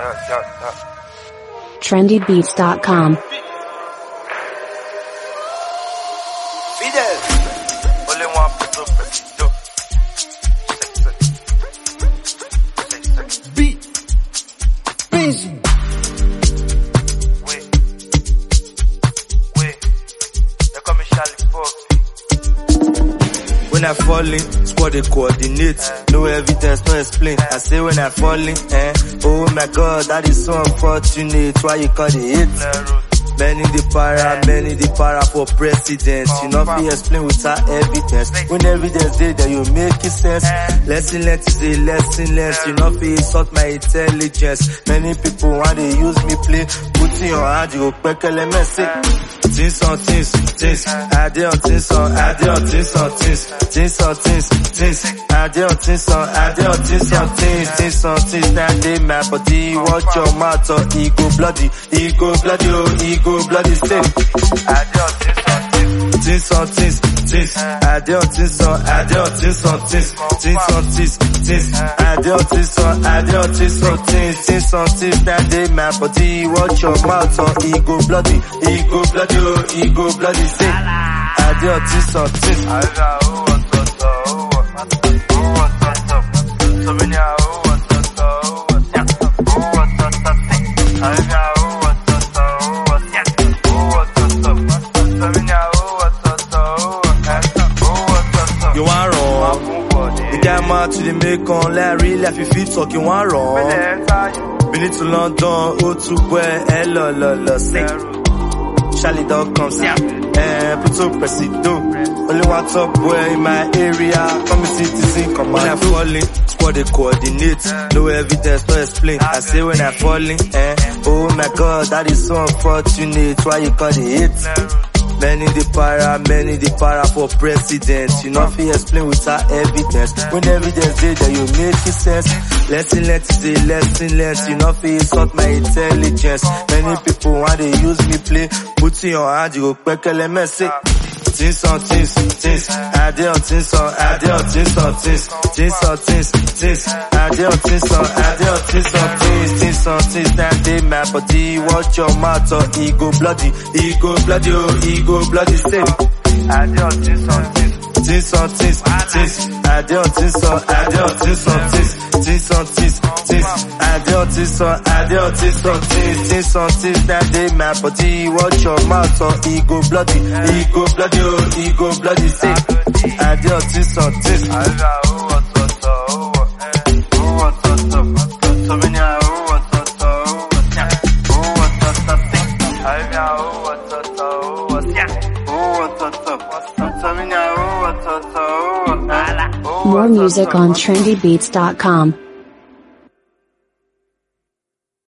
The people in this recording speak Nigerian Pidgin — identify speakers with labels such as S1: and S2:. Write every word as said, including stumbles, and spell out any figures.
S1: trendy beats dot com.
S2: When I fall in, squad they coordinate. No evidence, no explain. I say when I fall in, eh? Oh my God, that is so unfortunate. Why you call it hate? Many the para, many the para for president. You know if you explain without evidence. When evidence there, then you make it sense. Lesson learned is a lesson learned. You know if you insult my intelligence. Many people want to use me play. Put in your hand, you go back element say. Things on things, things. I did on things on, I did on things on things. Things on things, things. I did on things on, I did on things on things. Things on things. Now they my body. Watch your mouth or ego bloody, ego bloody, oh ego bloody say. I did on things on things. Things on things, things. I did on things on, I did on things on things. Things on things, things. I did on things on, I did on things on things. Things on things. Now they my body. Watch your mouth or ego bloody, ego bloody, oh ego bloody say. I did on things on things. I got who wants to know, who wants to know. So many are who wants to know, who wants to know. I got who wants to know, who wants to know. So many are who wants to know, who wants to know. You want wrong? You get mad to the make on Larry, left your feet talking one wrong. Been to London, oh to where, hello, lo, lo, say. Charlie dog comes out, eh, put up presido. Only one top boy in my area, come and citizen, come on. When I fall in, squad they coordinate. No evidence, no explain. I say when I fall in, eh, oh my God, that is so unfortunate. Why you call it hate? Many the para, many the para for president. You know if you explain without evidence. When evidence there, then you make it sense. Lesson learned is a lesson learned. You know if you insult my intelligence. Many people want to use me play. Put in your hand, you go back element say. Things on things, things. I did on things on, I did on things on things. Things on things, things. I did on things on, I did on things on things. Things on things. Now they my body. Watch your mouth or ego bloody, ego bloody, oh ego bloody say. I did on things on things. Things on things, things. I did on things on, I did on things on things. Things on things, things. I did on things on, I did on things on things. Things on things. Now they my body. Watch your mouth or ego bloody, ego bloody, oh ego bloody say. I did on things on things. I got who wants to know, who wants to know. So many are who wants to know, who wants to know. I got who wants to know, who wants to know. So many are who wants to know.
S1: More music on trendy beats dot com.